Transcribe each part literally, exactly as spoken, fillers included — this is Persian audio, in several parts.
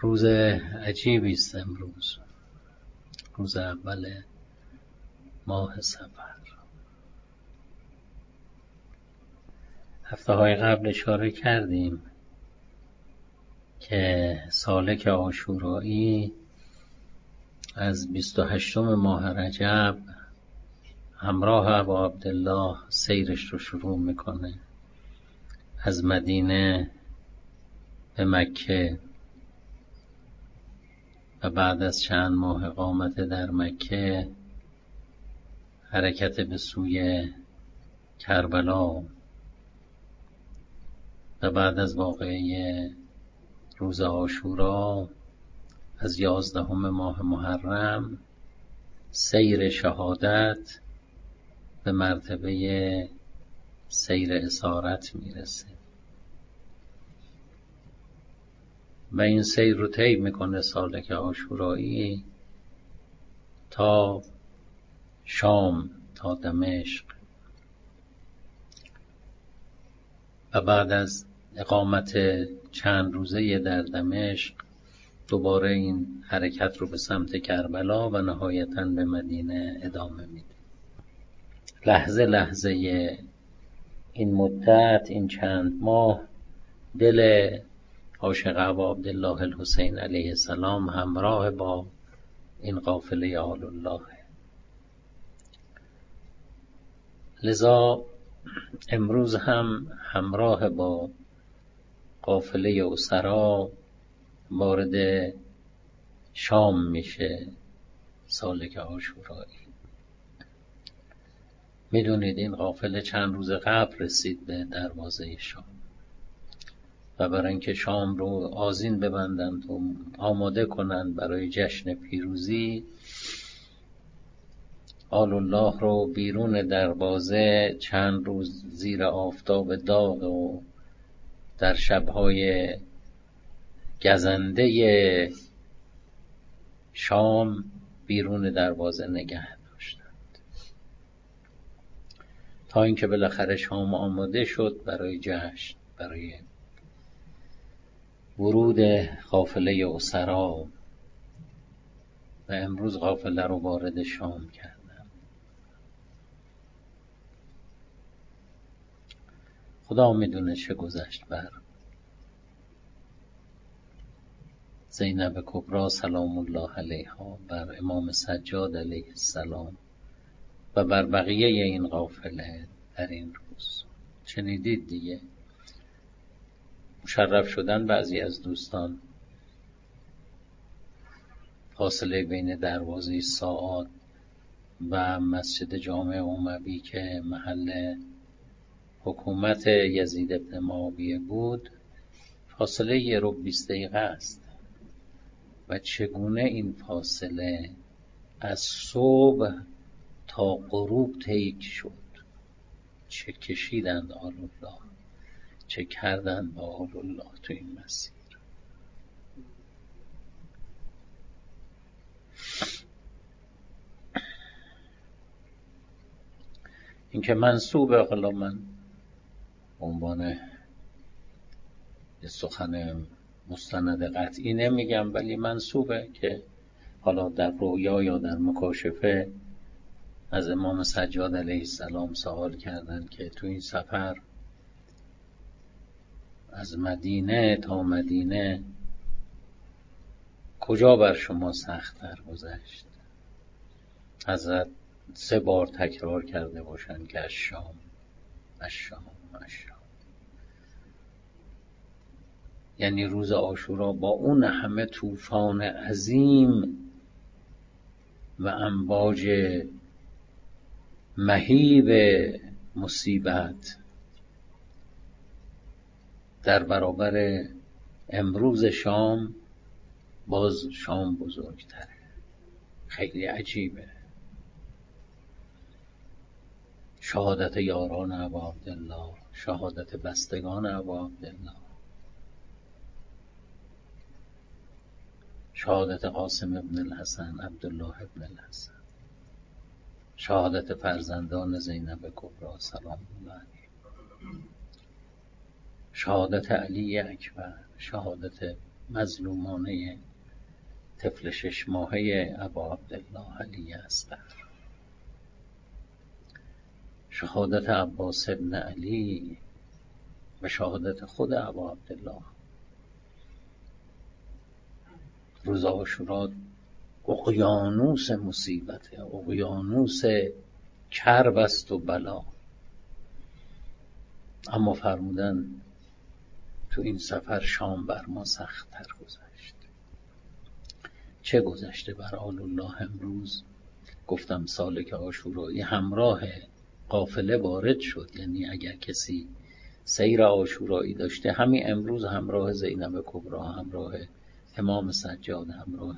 روز عجیبی است امروز، روز اول ماه صفر. هفته های قبل اشاره کردیم که سالک عاشورایی از بیست و هشتم ماه رجب همراه ابا عبدالله سیرش رو شروع میکنه از مدینه به مکه و بعد از چند ماه اقامت در مکه حرکت به سوی کربلا و بعد از واقعه روز عاشورا از یازدهم ماه محرم سیر شهادت به مرتبه سیر اسارت میرسه و این سیر رو طی میکنه سالک عاشورایی تا شام، تا دمشق و بعد از اقامت چند روزه در دمشق دوباره این حرکت رو به سمت کربلا و نهایتاً به مدینه ادامه میده. لحظه لحظه این مدت، این چند ماه، دل عاشق ابا عبدالله الحسین علیه السلام همراه با این قافله آل الله. لذا امروز هم همراه با قافله اسرا وارد شام میشه سالک عاشورایی. میدونید این قافله چند روز قبل رسید به دروازه شام و برای اینکه شام رو آذین ببندند و آماده کنند برای جشن پیروزی، آل الله رو بیرون دروازه چند روز زیر آفتاب داغ و در شبهای گزنده شام بیرون دروازه نگه داشتند تا اینکه بالاخره شام آماده شد برای جشن، برای ورود قافله اسرا و امروز قافله رو وارد شام کردن. خدا میدونه چه گذشت بر زینب کبری سلام الله علیها، بر امام سجاد علیه السلام و بر بقیه این قافله در این روز. شنیدید دیگه، مشرف شدن بعضی از دوستان، فاصله بین دروازه ساعات و مسجد جامع اموی که محل حکومت یزید ابن معاویه بود فاصله یه رو بیست دقیقه است و چگونه این فاصله از صبح تا غروب طی شد. چه کشیدند آل الله، چه کردند با آل الله تو این مسیر. این که منسوبه، حالا من به عنوان یه سخن مستند قطعی نمیگم، ولی منسوبه که حالا در رویا یا در مکاشفه از امام سجاد علیه السلام سوال کردند که تو این سفر از مدینه تا مدینه کجا بر شما سخت‌تر گذشت؟ حضرت سه بار تکرار کرده باشند که از شام، از شام، از شام. یعنی روز عاشورا با اون همه طوفان عظیم و امواج مهیب مصیبت در برابر امروز شام، باز شام بزرگتره. خیلی عجیبه. شهادت یاران ابا عبدالله، شهادت بستگان ابا عبدالله، شهادت قاسم ابن الحسن، عبدالله ابن الحسن، شهادت فرزندان زینب کبری سلام الله علیه، شهادت علی اکبر، شهادت مظلومانه طفل شش ماهه ابا عبدالله علی اصغر. شهادت عباس ابن علی و شهادت خود ابا عبدالله روز عاشورا اقیانوس مصیبته، اقیانوس کرب است و بلا. اما فرمودن تو این سفر شام بر ما سخت تر گذشت. چه گذشته بر آل الله امروز؟ گفتم سالک عاشورایی همراه قافله وارد شد، یعنی اگر کسی سیر عاشورایی داشته همین امروز همراه زینب کبری، همراه امام سجاد، همراه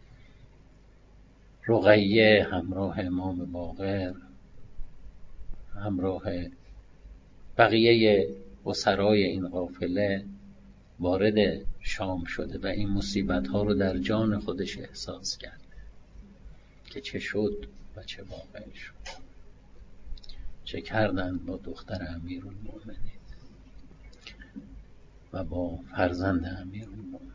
رقیه، همراه امام باقر، همراه بقیه اسرای این قافله وارد شام شده و این مصیبت ها رو در جان خودش احساس کرده که چه شد و چه واقع شد، چه کردند با دختر امیرالمؤمنین و با فرزند امیرالمؤمنین.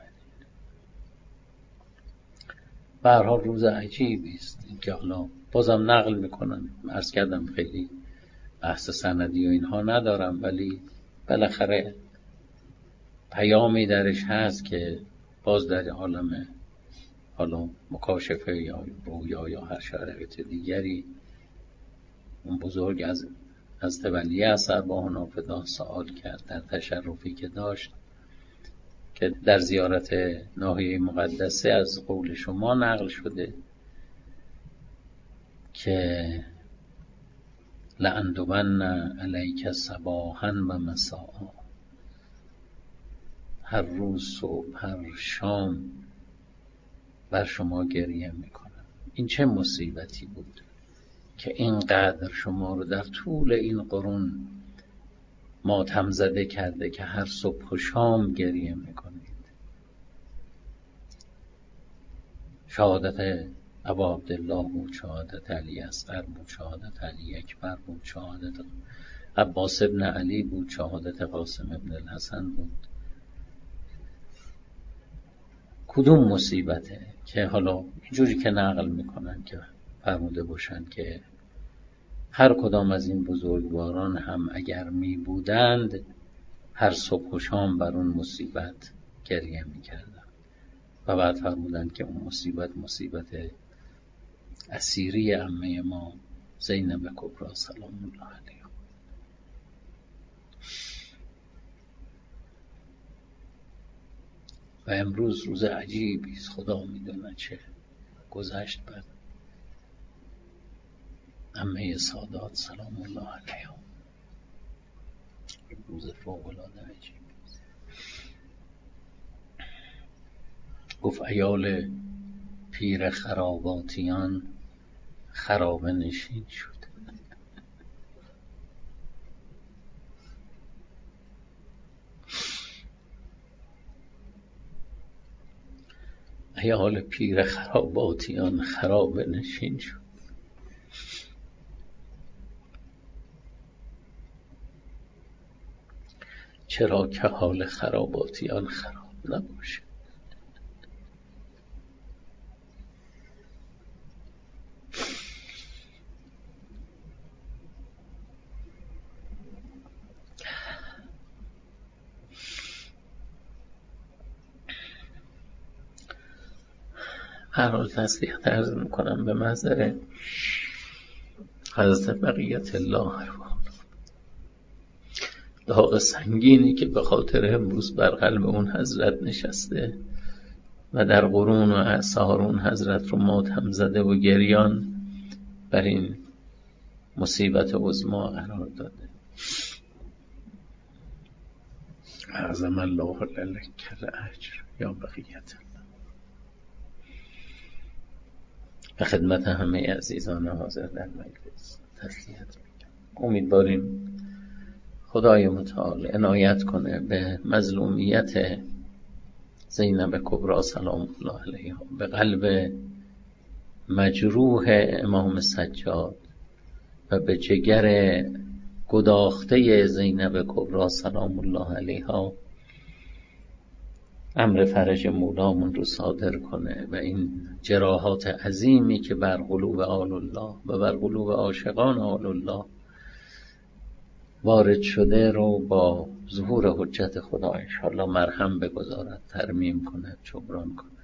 به هر حال روز عجیبی است که حالا بازم نقل میکنم، عرض کردم خیلی بحث سندی و اینها ندارم، ولی بالاخره پیامی درش هست که باز در عالم حالا مکاشفه یا رویا یا هر شرایط دیگری اون بزرگ از از تولی اثر با نافذه سوال کرد در تشرفی که داشت که در زیارت ناحیه مقدسه از قول شما نقل شده که لأندون علیک صباحا و مساء، هر روز صبح هر شام بر شما گریه میکنم. این چه مصیبتی بود که اینقدر شما رو در طول این قرون ماتم زده کرده که هر صبح و شام گریه میکنید. شهادت ابا عبدالله بود، شهادت علی اصغر بود، شهادت علی اکبر بود، شهادت عباس ابن علی بود، شهادت قاسم ابن الحسن بود. کدوم مصیبته که حالا اینجوری که نقل میکنن که فرموده باشن که هر کدام از این بزرگواران هم اگر می بودند هر صبح و شام بر اون مصیبت گریه میکردن و بعد فرمودن که اون مصیبت مصیبت اسیری عمه ما زینب کبری سلام الله علیها. و امروز روز عجیبی است، خدا میدونه چه گذشت بر عمه سادات سلام الله علیها. روز فوق العاده عجیبی است. گفت عیال پیر خراباتیان خرابه نشین شد. عیال پیر خراباتیان خرابه نشین شد. چرا که حال خراباتیان خراب نباشه؟ هر حال تسلیت عرض میکنم به محضر حضرت بقیت الله ارواح، داغ سنگینی که به خاطر امروز بر قلب اون حضرت نشسته و در قرون و اعصار اون حضرت رو ماتم زده و گریان بر این مصیبت عظما قرار داده. اعظم الله لک الاجر یا بقیت الله. به خدمت همه عزیزان حاضر در مجلس تسلیت میگم. امیدواریم خدای متعال عنایت کنه به مظلومیت زینب کبری سلام الله علیها، به قلب مجروح امام سجاد و به جگر گداخته زینب کبری سلام الله علیها امر فرج مولامون رو صادر کنه و این جراحات عظیمی که بر قلوب آل الله و بر قلوب عاشقان آل الله وارد شده رو با ظهور حجت خدا انشاءالله مرهم بگذارد، ترمیم کند، جبران کند.